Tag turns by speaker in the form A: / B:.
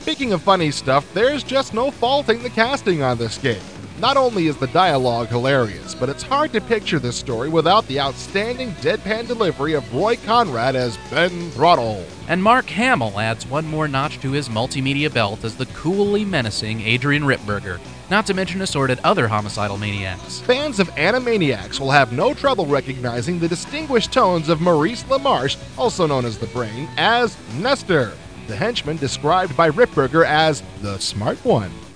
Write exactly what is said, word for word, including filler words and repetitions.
A: Speaking of funny stuff, there's just no faulting the casting on this game. Not only is the dialogue hilarious, but it's hard to picture this story without the outstanding deadpan delivery of Roy Conrad as Ben Throttle.
B: And Mark Hamill adds one more notch to his multimedia belt as the coolly menacing Adrian Ripburger, not to mention assorted other homicidal maniacs.
A: Fans of Animaniacs will have no trouble recognizing the distinguished tones of Maurice LaMarche, also known as the Brain, as Nestor, the henchman described by Ripburger as the smart one.